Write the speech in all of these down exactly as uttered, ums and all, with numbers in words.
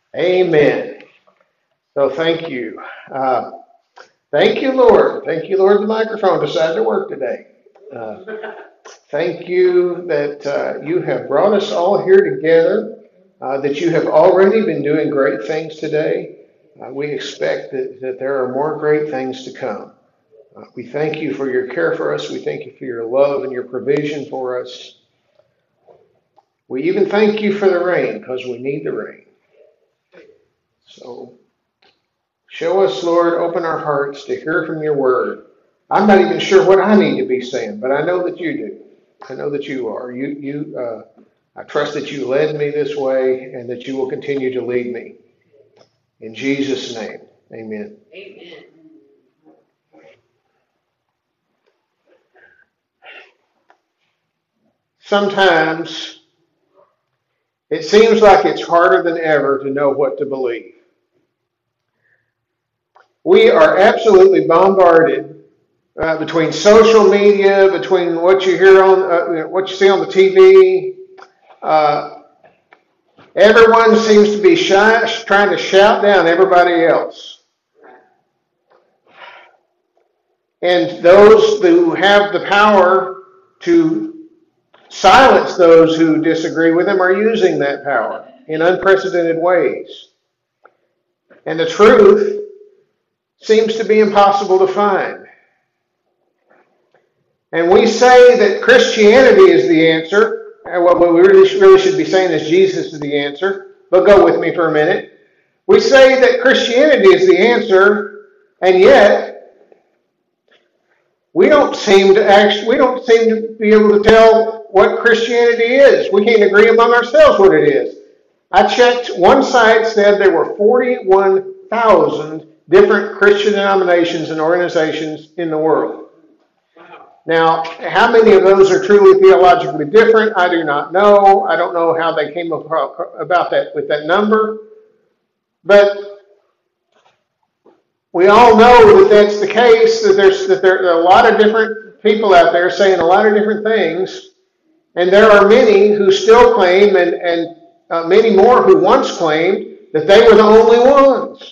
Amen. So thank you. Uh, thank you, Lord. Thank you, Lord, the microphone decided to work today. Uh, thank you that uh, you have brought us all here together, uh, that you have already been doing great things today. Uh, we expect that, that there are more great things to come. Uh, we thank you for your care for us. We thank you for your love and your provision for us. We even thank you for the rain because we need the rain. So show us, Lord, open our hearts to hear from your word. I'm not even sure what I need to be saying, but I know that you do. I know that you are. You, you. Uh, I trust that you led me this way and that you will continue to lead me. In Jesus' name, amen. Amen. Sometimes it seems like it's harder than ever to know what to believe. We are absolutely bombarded uh, between social media, between what you hear on, uh, what you see on the T V. Uh, everyone seems to be shy, trying to shout down everybody else. And those who have the power to silence those who disagree with them are using that power in unprecedented ways. And the truth seems to be impossible to find. And we say that Christianity is the answer. And what we really, really should be saying is Jesus is the answer. But go with me for a minute. We say that Christianity is the answer, and yet we don't seem to actually, we don't seem to be able to tell what Christianity is. We can't agree among ourselves what it is. I checked, one site said there were forty-one thousand different Christian denominations and organizations in the world. Now, how many of those are truly theologically different? I do not know. I don't know how they came about that with that number. But we all know that that's the case, that there's that there are a lot of different people out there saying a lot of different things. And there are many who still claim, and, and uh, many more who once claimed, that they were the only ones.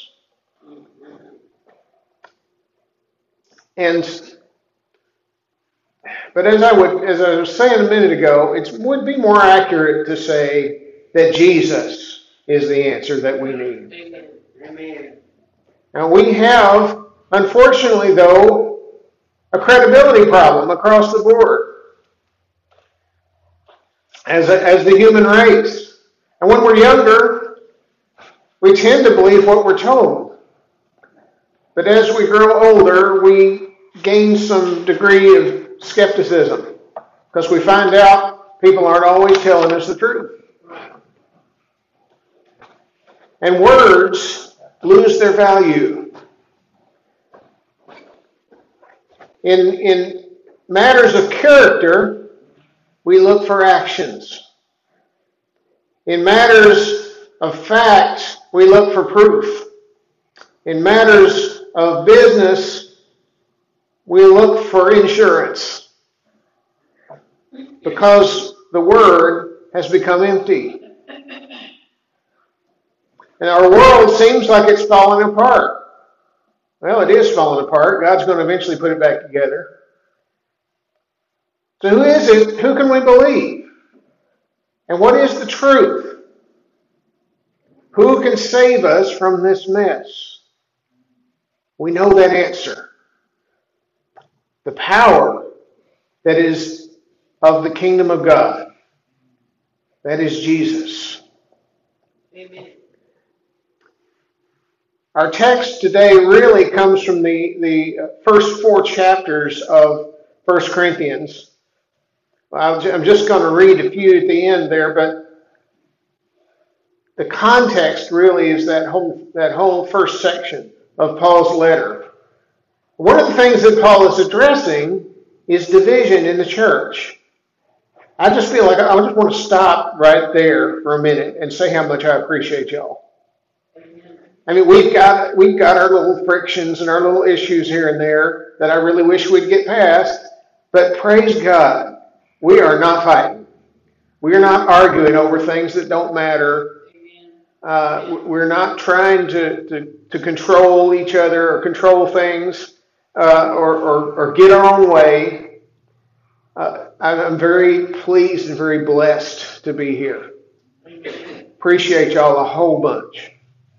And, but as I would, as I was saying a minute ago, it would be more accurate to say that Jesus is the answer that we need. Amen. Amen. Now we have, unfortunately though, a credibility problem across the board as a, as the human race. And when we're younger, we tend to believe what we're told. But as we grow older, we gain some degree of skepticism because we find out people aren't always telling us the truth. And words lose their value. In, in matters of character, we look for actions. In matters of fact, we look for proof. In matters of business, we look for insurance because the word has become empty. And our world seems like it's falling apart. Well, it is falling apart. God's going to eventually put it back together. So who is it? Who can we believe? And what is the truth? Who can save us from this mess? We know that answer. The power that is of the kingdom of God. That is Jesus. Amen. Our text today really comes from the, the first four chapters of First Corinthians. I'm just going to read a few at the end there, but the context really is that whole, that whole first section of Paul's letter. One of the things that Paul is addressing is division in the church. I just feel like I just want to stop right there for a minute and say how much I appreciate y'all. I mean, we've got we've got our little frictions and our little issues here and there that I really wish we'd get past, but praise God, we are not fighting. We are not arguing over things that don't matter. Uh, we're not trying to, to, to control each other or control things uh, or, or, or get our own way. Uh, I'm very pleased and very blessed to be here. Appreciate y'all a whole bunch.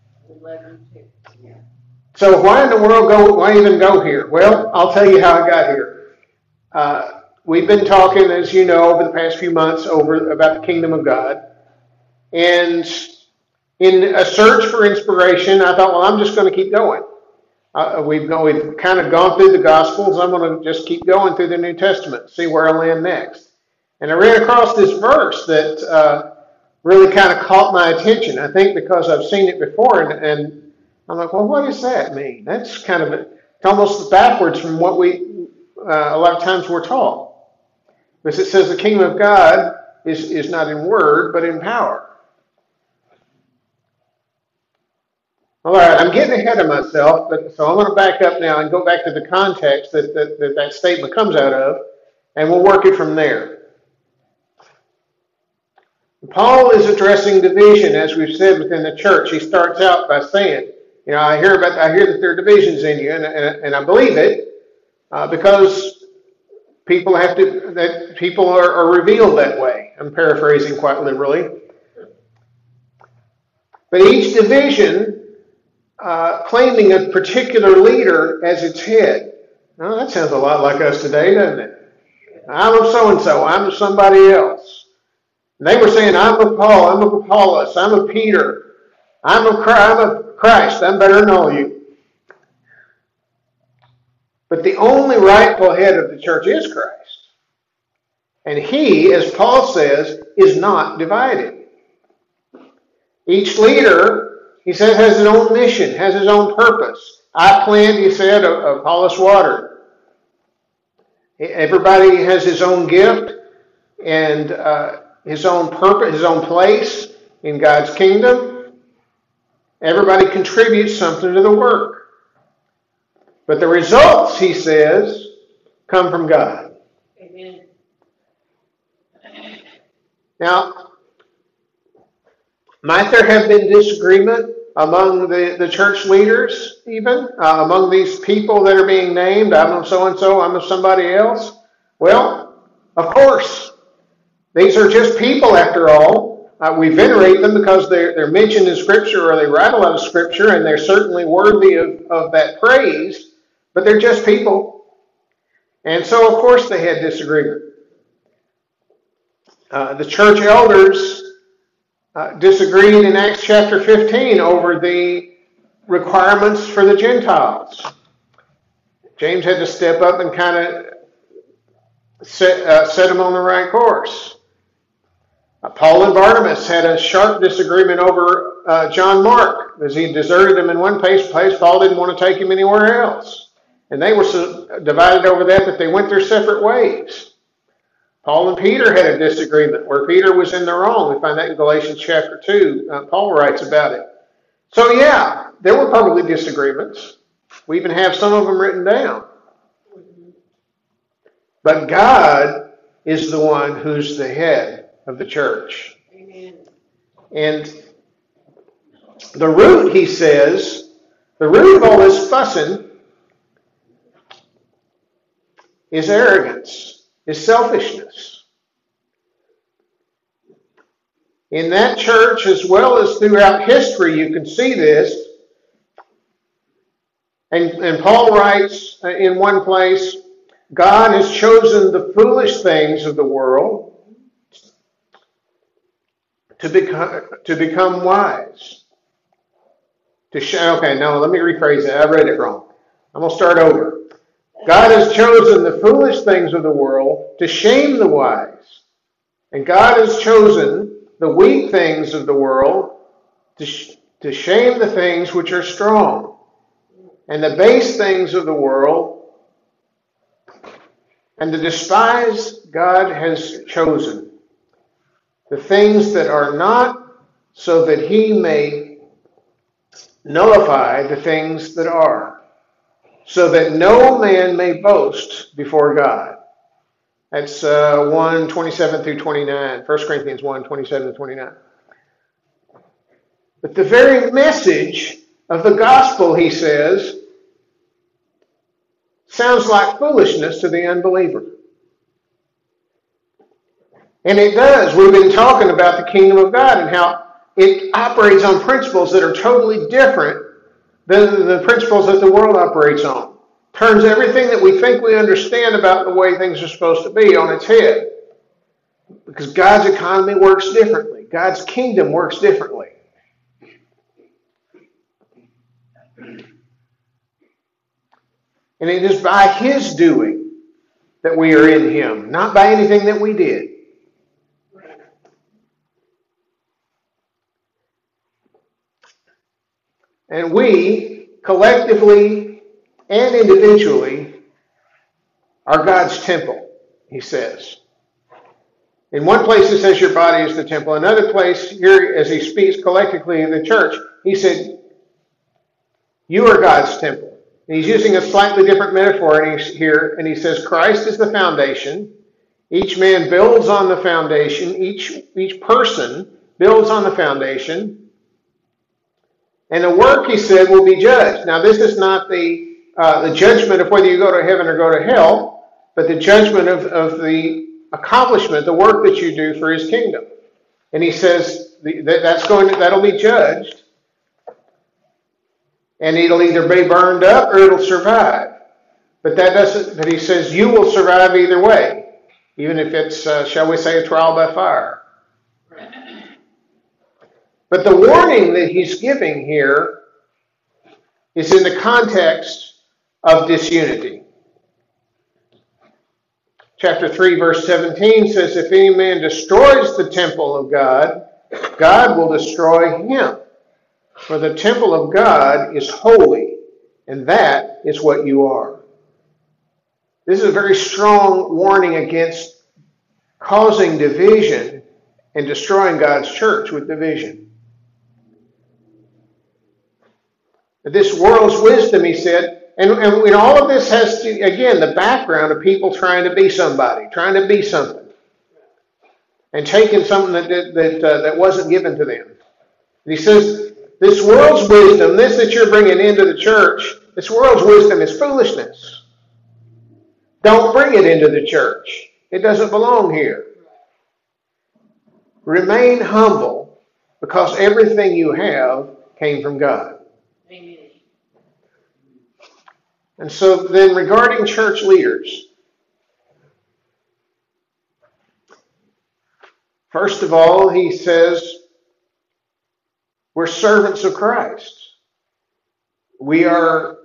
So why in the world go? Why even go here? Well, I'll tell you how I got here. Uh, we've been talking, as you know, over the past few months over about the kingdom of God, and in a search for inspiration, I thought, well, I'm just going to keep going. Uh, we've we've kind of gone through the Gospels. I'm going to just keep going through the New Testament, see where I land next. And I ran across this verse that uh, really kind of caught my attention. I think because I've seen it before, and, and I'm like, well, what does that mean? That's kind of it's almost backwards from what we uh, a lot of times we're taught. Because it says the kingdom of God is is not in word, but in power. All right, I'm getting ahead of myself, but so I'm going to back up now and go back to the context that that, that that statement comes out of, and we'll work it from there. Paul is addressing division, as we've said, within the church. He starts out by saying, you know, I hear about, I hear that there are divisions in you, and, and, and I believe it uh, because people have to, that people are, are revealed that way. I'm paraphrasing quite literally. But each division uh, claiming a particular leader as its head. Now, that sounds a lot like us today, doesn't it? I'm a so-and-so, I'm a somebody else. And they were saying, I'm of Paul, I'm of Apollos, I'm of Peter, I'm of Christ, I'm better than all you. But the only rightful head of the church is Christ. And he, as Paul says, is not divided. Each leader, he says, has his own mission, has his own purpose. I plant, he said, Apollos watered. Everybody has his own gift and uh, his own purpose, his own place in God's kingdom. Everybody contributes something to the work. But the results, he says, come from God. Amen. Now, might there have been disagreement among the, the church leaders, even, uh, among these people that are being named? I'm of so-and-so, I'm of somebody else. Well, of course. These are just people, after all. Uh, we venerate them because they're, they're mentioned in Scripture, or they write a lot of Scripture, and they're certainly worthy of, of that praise, but they're just people. And so, of course, they had disagreement. Uh, the church elders uh, disagreed in Acts chapter fifteen over the requirements for the Gentiles. James had to step up and kind of set, uh, set them on the right course. Uh, Paul and Barnabas had a sharp disagreement over uh, John Mark, as he deserted him in one place, place. Paul didn't want to take him anywhere else. And they were so divided over that that they went their separate ways. Paul and Peter had a disagreement where Peter was in the wrong. We find that in Galatians chapter two. Uh, Paul writes about it. So yeah, there were probably disagreements. We even have some of them written down. But God is the one who's the head of the church. Amen. And the root, he says, the root of all this fussing is arrogance, is selfishness. In that church, as well as throughout history, you can see this. And, and Paul writes in one place, God has chosen the foolish things of the world to become to become wise. To sh- okay, no, let me rephrase that. I read it wrong. I'm going to start over. God has chosen the foolish things of the world to shame the wise. And God has chosen the weak things of the world to, sh- to shame the things which are strong. And the base things of the world and the despised God has chosen. The things that are not, so that he may nullify the things that are, so that no man may boast before God. That's uh, one twenty-seven through twenty-nine. First Corinthians one twenty-seven to twenty-nine. But the very message of the gospel, he says, sounds like foolishness to the unbeliever. And it does. We've been talking about the kingdom of God and how it operates on principles that are totally different than the principles that the world operates on. Turns everything that we think we understand about the way things are supposed to be on its head. Because God's economy works differently. God's kingdom works differently. And it is by His doing that we are in Him, not by anything that we did. And we, collectively and individually, are God's temple, he says. In one place it says your body is the temple. Another place, here as he speaks collectively in the church, he said, you are God's temple. And he's using a slightly different metaphor here, and he says Christ is the foundation. Each man builds on the foundation. Each, each person builds on the foundation. And the work, he said, will be judged. Now, this is not the uh, the judgment of whether you go to heaven or go to hell, but the judgment of, of the accomplishment, the work that you do for His kingdom. And he says the, that that's going to, that'll be judged, and it'll either be burned up or it'll survive. But that doesn't. But he says you will survive either way, even if it's, uh, shall we say, a trial by fire. But the warning that he's giving here is in the context of disunity. Chapter three, verse seventeen says, if any man destroys the temple of God, God will destroy him. For the temple of God is holy, and that is what you are. This is a very strong warning against causing division and destroying God's church with division. This world's wisdom, he said, and, and you know, all of this has to, again, the background of people trying to be somebody, trying to be something, and taking something that that, that, uh, that wasn't given to them. And he says, this world's wisdom, this that you're bringing into the church, this world's wisdom is foolishness. Don't bring it into the church. It doesn't belong here. Remain humble, because everything you have came from God. Amen. And so then regarding church leaders, first of all, he says, we're servants of Christ. We are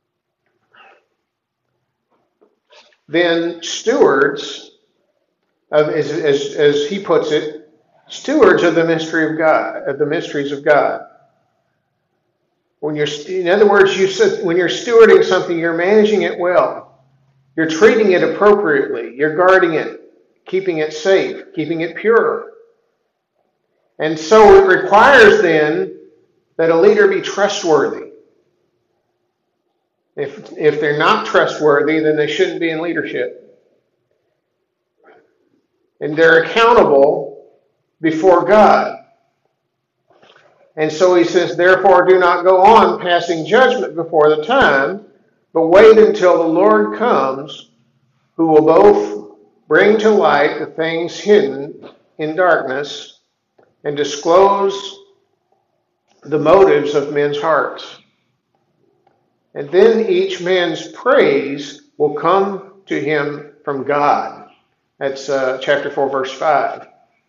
then stewards of, as, as, as he puts it, stewards of the mystery of God, of the mysteries of God. When you're, in other words, you when you're stewarding something, you're managing it well. You're treating it appropriately. You're guarding it, keeping it safe, keeping it pure. And so it requires then that a leader be trustworthy. If, if they're not trustworthy, then they shouldn't be in leadership. And they're accountable before God. And so he says, therefore do not go on passing judgment before the time, but wait until the Lord comes, who will both bring to light the things hidden in darkness and disclose the motives of men's hearts. And then each man's praise will come to him from God. That's uh, chapter four, verse five.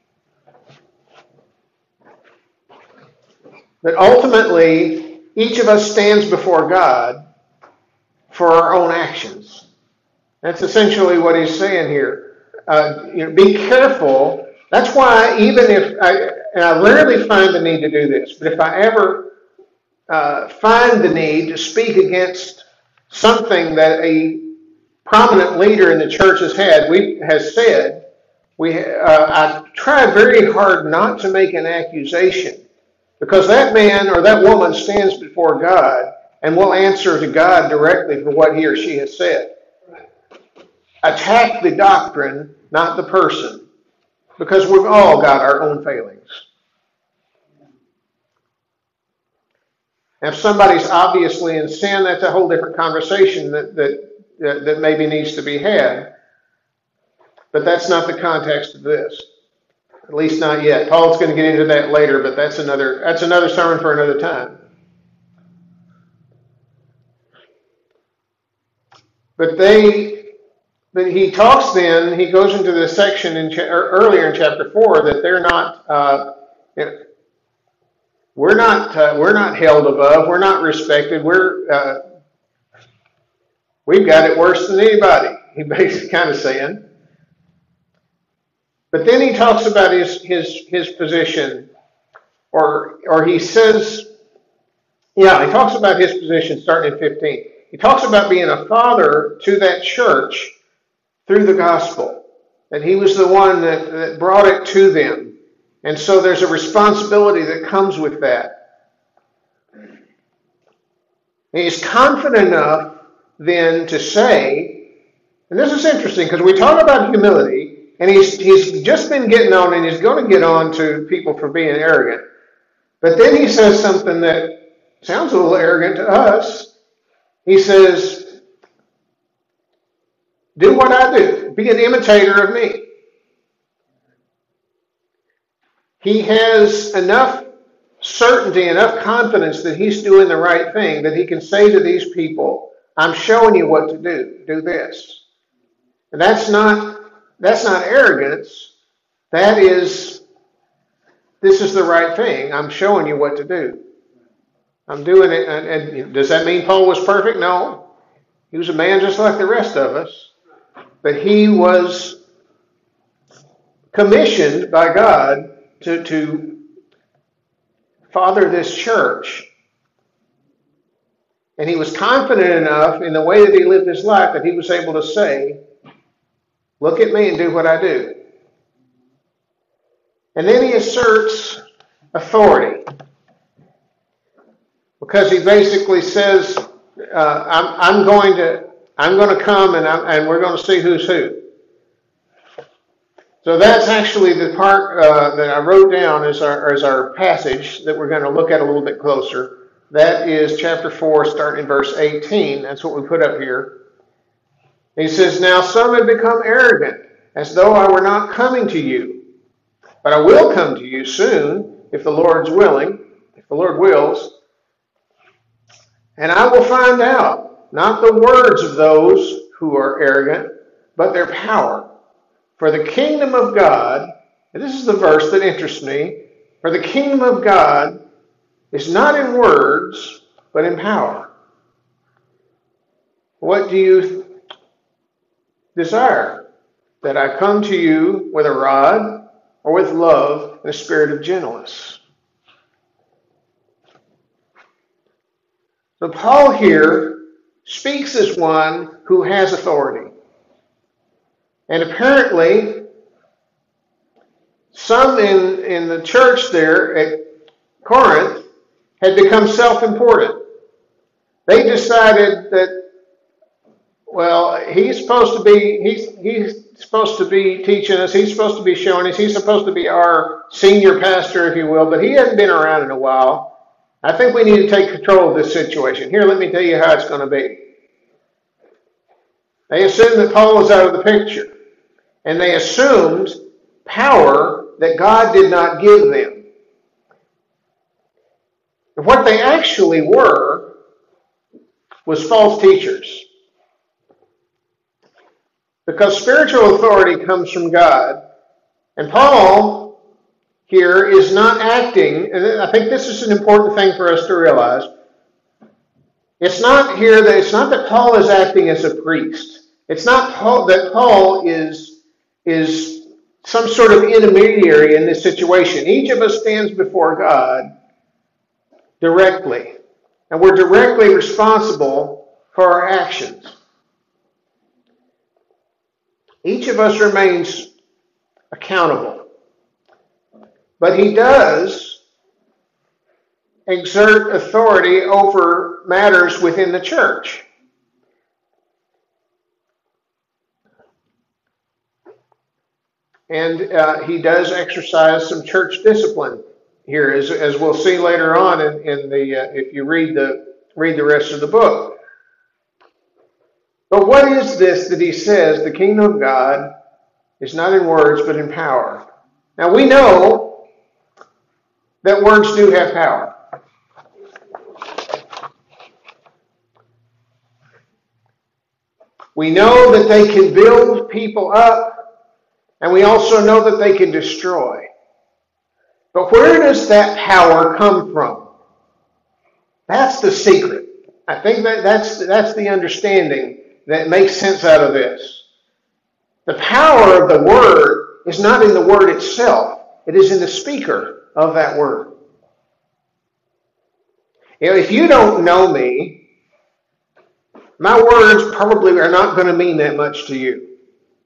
But ultimately, each of us stands before God for our own actions. That's essentially what he's saying here. Uh, you know, be careful. That's why even if, I, and I rarely find the need to do this, but if I ever uh, find the need to speak against something that a prominent leader in the church has had, we has said, we uh, I try very hard not to make an accusation. Because that man or that woman stands before God and will answer to God directly for what he or she has said. Attack the doctrine, not the person. Because we've all got our own failings. Now, if somebody's obviously in sin, that's a whole different conversation that, that, that, that maybe needs to be had. But that's not the context of this. At least not yet. Paul's going to get into that later, but that's another, that's another sermon for another time. But they, but he talks then, he goes into this section in cha- earlier in chapter four that they're not, uh, you know, we're not, uh, we're not held above, we're not respected, we're, uh, we've got it worse than anybody. He basically kind of saying. But then he talks about his his his position, or or he says, yeah, he talks about his position starting in fifteen. He talks about being a father to that church through the gospel, that he was the one that, that brought it to them. And so there's a responsibility that comes with that. And he's confident enough then to say, and this is interesting because we talk about humility, and he's he's just been getting on, and he's going to get on to people for being arrogant. But then he says something that sounds a little arrogant to us. He says, do what I do. Be an imitator of me. He has enough certainty, enough confidence that he's doing the right thing, that he can say to these people, I'm showing you what to do. Do this. And that's not, that's not arrogance. That is, this is the right thing. I'm showing you what to do. I'm doing it. And, and does that mean Paul was perfect? No. He was a man just like the rest of us. But he was commissioned by God to, to father this church. And he was confident enough in the way that he lived his life that he was able to say, look at me and do what I do. And then he asserts authority. Because he basically says, uh, I'm, I'm going to I'm going to come and, I'm, and we're going to see who's who. So that's actually the part uh, that I wrote down as our, as our passage that we're going to look at a little bit closer. That is chapter four, starting in verse eighteen. That's what we put up here. He says, now some have become arrogant, as though I were not coming to you. But I will come to you soon, if the Lord's willing, if the Lord wills. And I will find out, not the words of those who are arrogant, but their power. For the kingdom of God, and this is the verse that interests me, for the kingdom of God is not in words, but in power. What do you desire? That I come to you with a rod, or with love and a spirit of gentleness? So Paul here speaks as one who has authority. And apparently, some in, in the church there at Corinth had become self-important. They decided that, well, he's supposed to be, he's, he's supposed to be teaching us, he's supposed to be showing us, he's supposed to be our senior pastor, if you will, but he hasn't been around in a while. I think we need to take control of this situation. Here, let me tell you how it's going to be. They assumed that Paul was out of the picture. And they assumed power that God did not give them. And what they actually were was false teachers. Because spiritual authority comes from God. And Paul here is not acting, and I think this is an important thing for us to realize. It's not here that it's not that Paul is acting as a priest. It's not Paul, that Paul is, is some sort of intermediary in this situation. Each of us stands before God directly. And we're directly responsible for our actions. Each of us remains accountable. But he does exert authority over matters within the church. And uh, he does exercise some church discipline here, as, as we'll see later on in, in the uh, if you read the read the rest of the book. But what is this that he says the kingdom of God is not in words but in power? Now we know that words do have power. We know that they can build people up, and we also know that they can destroy. But where does that power come from? That's the secret. I think that that's, that's the understanding that makes sense out of this. The power of the word is not in the word itself. It is in the speaker of that word. You know, if you don't know me, my words probably are not going to mean that much to you.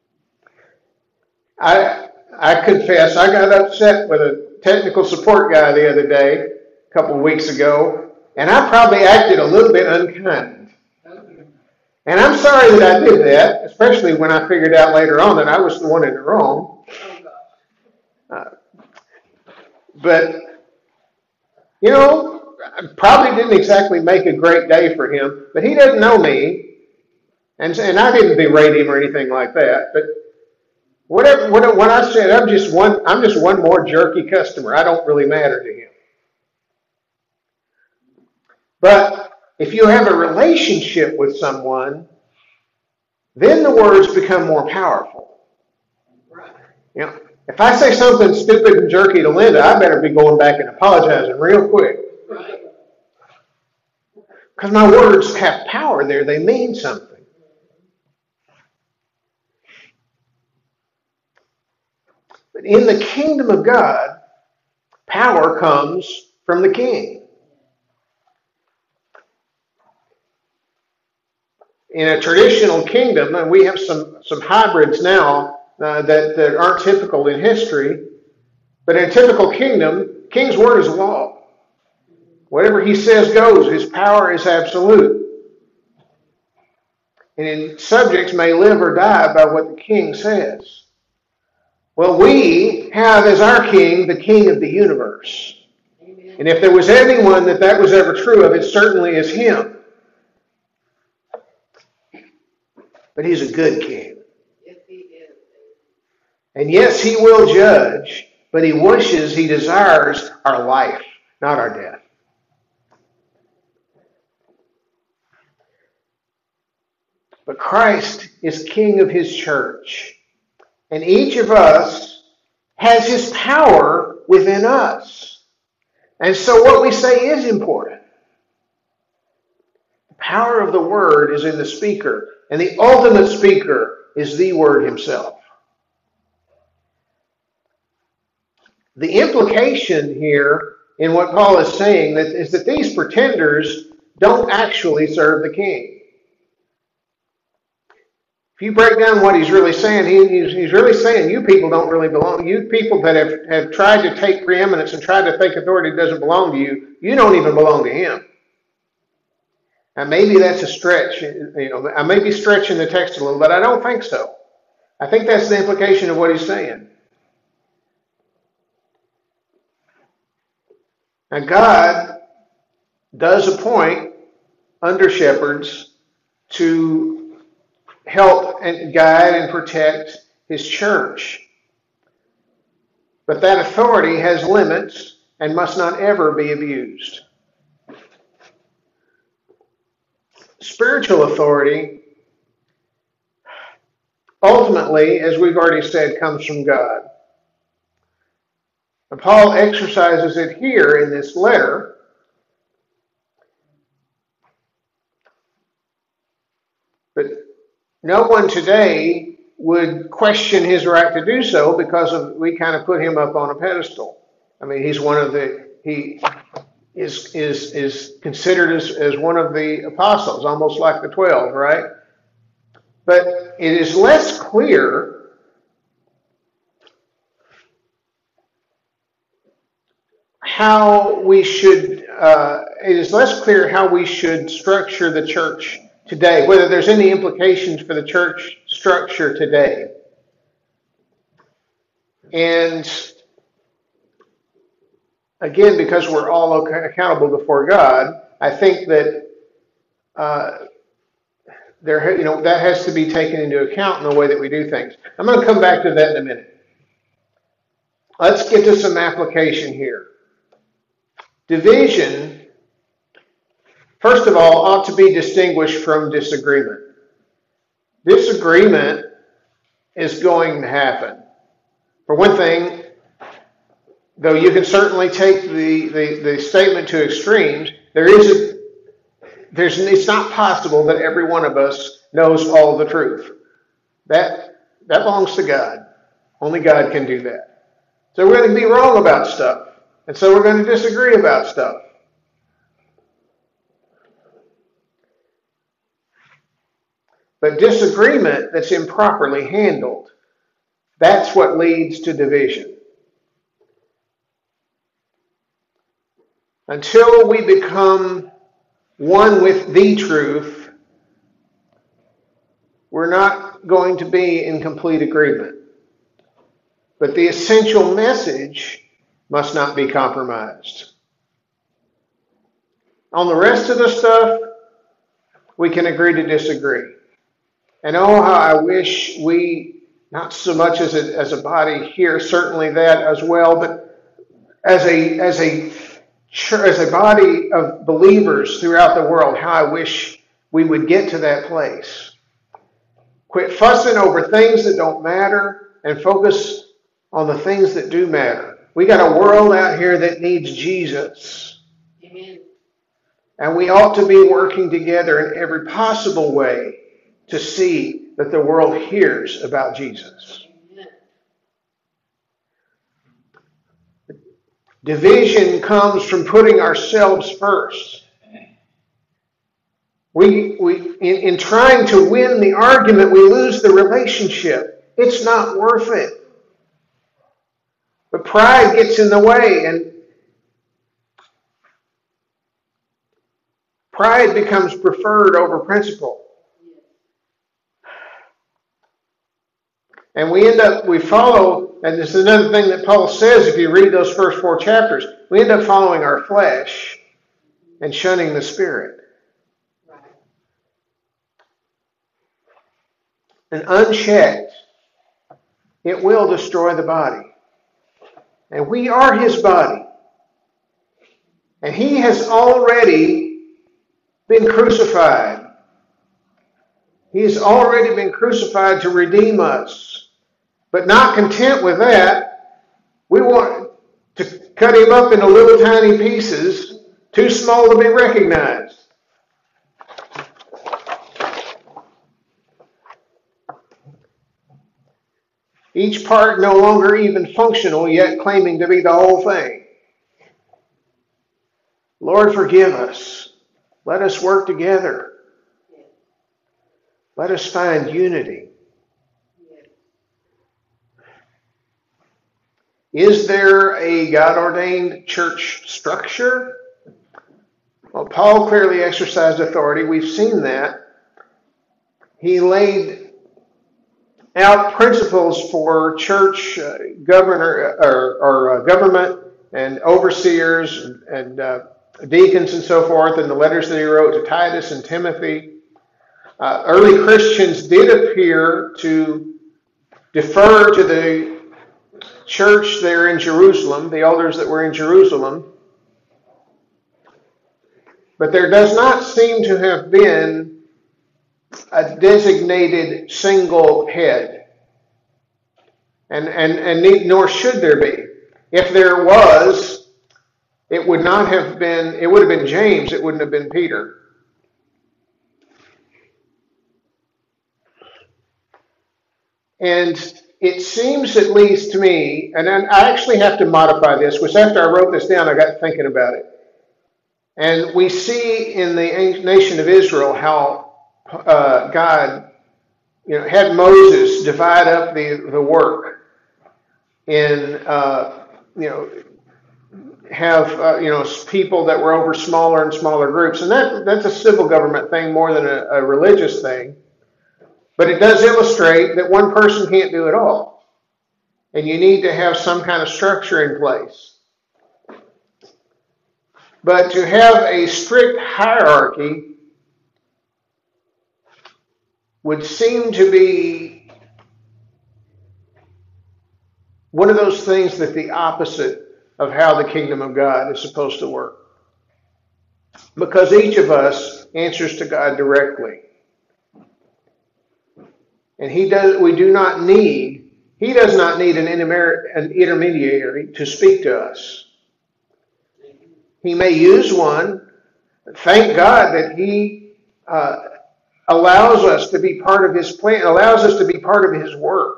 I I confess, I got upset with a technical support guy the other day, a couple of weeks ago, and I probably acted a little bit unkind. And I'm sorry that I did that, especially when I figured out later on that I was the one in the wrong. Uh, but, you know, I probably didn't exactly make a great day for him, but he doesn't know me, and and I didn't berate him or anything like that. But whatever, what, what I said, I'm just one. I'm just one more jerky customer. I don't really matter to him. But if you have a relationship with someone, then the words become more powerful. You know, if I say something stupid and jerky to Linda, I better be going back and apologizing real quick. Because my words have power there. They mean something. But in the kingdom of God, power comes from the king. In a traditional kingdom, and we have some, some hybrids now uh, that, that aren't typical in history, but in a typical kingdom, king's word is law. Whatever he says goes. His power is absolute. And subjects may live or die by what the king says. Well, we have as our king the king of the universe. Amen. And if there was anyone that that was ever true of, it certainly is him. But he's a good king. Yes, he is. And yes, he will judge, but he wishes, he desires our life, not our death. But Christ is king of his church. And each of us has his power within us. And so what we say is important. The power of the word is in the speaker. And the ultimate speaker is the word himself. The implication here in what Paul is saying is that these pretenders don't actually serve the king. If you break down what he's really saying, he, he's, he's really saying you people don't really belong. You people that have, have tried to take preeminence and tried to think authority doesn't belong to you, you don't even belong to him. Now maybe that's a stretch. You know, I may be stretching the text a little, but I don't think so. I think that's the implication of what he's saying. Now God does appoint under shepherds to help and guide and protect his church. But that authority has limits and must not ever be abused. Spiritual authority, ultimately, as we've already said, comes from God. And Paul exercises it here in this letter. But no one today would question his right to do so because of, we kind of put him up on a pedestal. I mean, he's one of the, he is is is considered as, as one of the apostles, almost like the twelve, right? But it is less clear how we should, uh, it is less clear how we should structure the church today, whether there's any implications for the church structure today. And again, because we're all accountable before God, I think that uh, there, you know, that has to be taken into account in the way that we do things. I'm going to come back to that in a minute. Let's get to some application here. Division, first of all, ought to be distinguished from disagreement. Disagreement is going to happen. For one thing, though you can certainly take the, the, the statement to extremes, there is a, there's, it's not possible that every one of us knows all the truth. That, that belongs to God. Only God can do that. So we're going to be wrong about stuff. And so we're going to disagree about stuff. But disagreement that's improperly handled, that's what leads to division. Until we become one with the truth, we're not going to be in complete agreement. But the essential message must not be compromised. On the rest of the stuff, we can agree to disagree. And oh, how I wish we, not so much as a, as a body here, certainly that as well, but as a as a as a body of believers throughout the world, how I wish we would get to that place. Quit fussing over things that don't matter and focus on the things that do matter. We got a world out here that needs Jesus. Amen. And we ought to be working together in every possible way to see that the world hears about Jesus. Amen. Division comes from putting ourselves first. We, we in, in trying to win the argument, we lose the relationship. It's not worth it. But pride gets in the way, and pride becomes preferred over principle. And we end up, we follow, and this is another thing that Paul says if you read those first four chapters, we end up following our flesh and shunning the Spirit. And unchecked, it will destroy the body. And we are his body. And he has already been crucified. He has already been crucified to redeem us. But not content with that, we want to cut him up into little tiny pieces, too small to be recognized. Each part no longer even functional, yet claiming to be the whole thing. Lord, forgive us. Let us work together. Let us find unity. Is there a God-ordained church structure? Well, Paul clearly exercised authority. We've seen that. He laid out principles for church uh, governor or, or uh, government and overseers and, and uh, deacons and so forth in the letters that he wrote to Titus and Timothy. Uh, early Christians did appear to defer to the church there in Jerusalem, the elders that were in Jerusalem. But there does not seem to have been a designated single head. And, and, and nor should there be. If there was, it would not have been, it would have been James, it wouldn't have been Peter. And it seems, at least to me, and I actually have to modify this, because after I wrote this down, I got thinking about it. And we see in the nation of Israel how uh, God, you know, had Moses divide up the, the work in, uh, you know, have, uh, you know, people that were over smaller and smaller groups. And that that's a civil government thing more than a, a religious thing. But it does illustrate that one person can't do it all. And you need to have some kind of structure in place. But to have a strict hierarchy would seem to be one of those things that the opposite of how the kingdom of God is supposed to work. Because each of us answers to God directly. And he does. We do not need, he does not need an intermediary to speak to us. He may use one. Thank God that he uh, allows us to be part of his plan, allows us to be part of his work.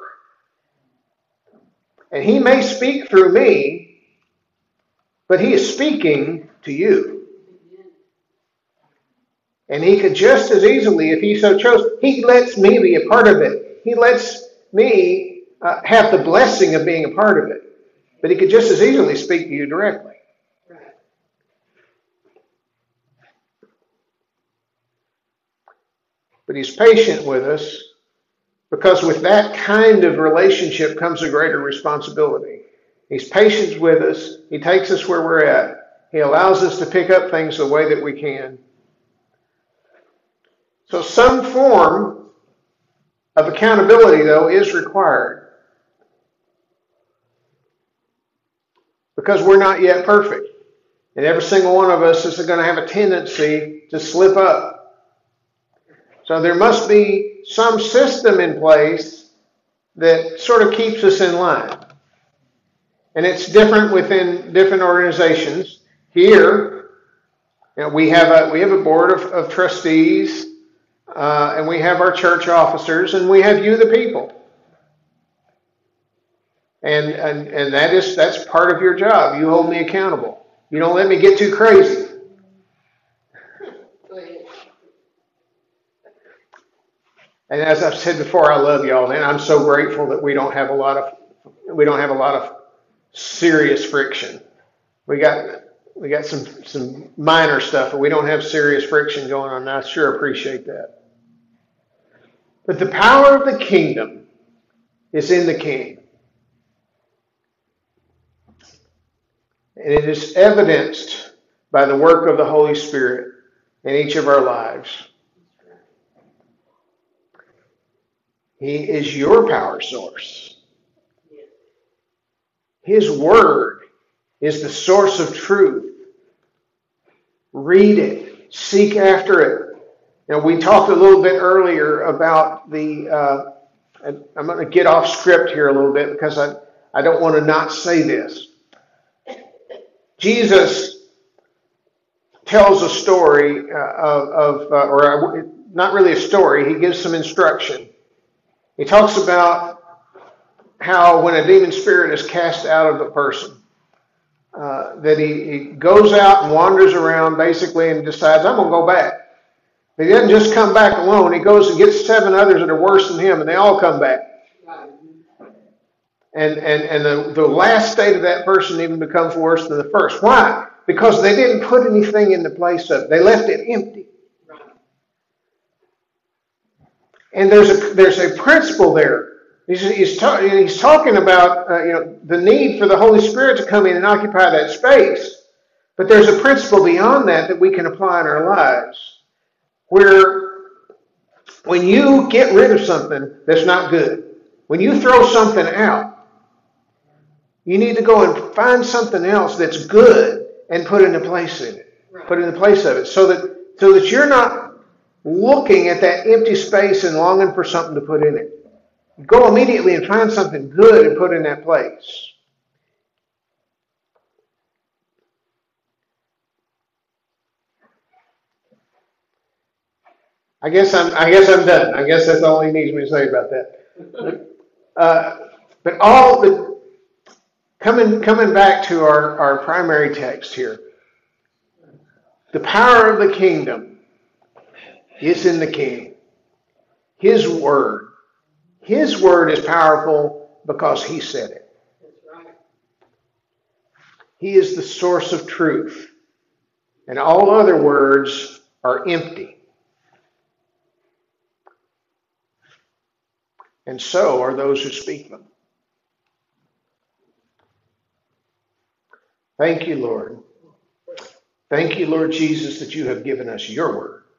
And he may speak through me, but he is speaking to you. And he could just as easily, if he so chose, he lets me be a part of it. He lets me uh, have the blessing of being a part of it. But he could just as easily speak to you directly. But he's patient with us, because with that kind of relationship comes a greater responsibility. He's patient with us. He takes us where we're at. He allows us to pick up things the way that we can. So some form of accountability, though, is required. Because we're not yet perfect. And every single one of us is going to have a tendency to slip up. So there must be some system in place that sort of keeps us in line. And it's different within different organizations. Here, you know, we have a we have a board of, of trustees, uh, and we have our church officers, and we have you, the people. And and and that is that's part of your job. You hold me accountable. You don't let me get too crazy. And as I've said before, I love y'all, and I'm so grateful that we don't have a lot of we don't have a lot of serious friction. We got we got some some minor stuff, but we don't have serious friction going on. And I sure appreciate that. But the power of the kingdom is in the King. And it is evidenced by the work of the Holy Spirit in each of our lives. He is your power source. His word is the source of truth. Read it. Seek after it. Now, we talked a little bit earlier about the, uh, I'm going to get off script here a little bit because I, I don't want to not say this. Jesus tells a story uh, of, of uh, or a, not really a story, he gives some instruction. He talks about how when a demon spirit is cast out of a person, uh, that he, he goes out and wanders around basically and decides, I'm going to go back. But he doesn't just come back alone. He goes and gets seven others that are worse than him, and they all come back. And and, and the, the last state of that person even becomes worse than the first. Why? Because they didn't put anything in the place of it. They left it empty. And there's a there's a principle there. He's he's, ta- he's talking about uh, you know the need for the Holy Spirit to come in and occupy that space. But there's a principle beyond that that we can apply in our lives, where when you get rid of something that's not good, when you throw something out, you need to go and find something else that's good and put into place in it, right. put in the place of it, so that so that you're not looking at that empty space and longing for something to put in it. Go immediately and find something good and put in that place. I guess I'm. I guess I'm done. I guess that's all he needs me to say about that. Uh, but all the coming coming back to our, our primary text here, the power of the kingdom is in the King. His word. His word is powerful because he said it. He is the source of truth. And all other words are empty. And so are those who speak them. Thank you, Lord. Thank you, Lord Jesus, that you have given us your word.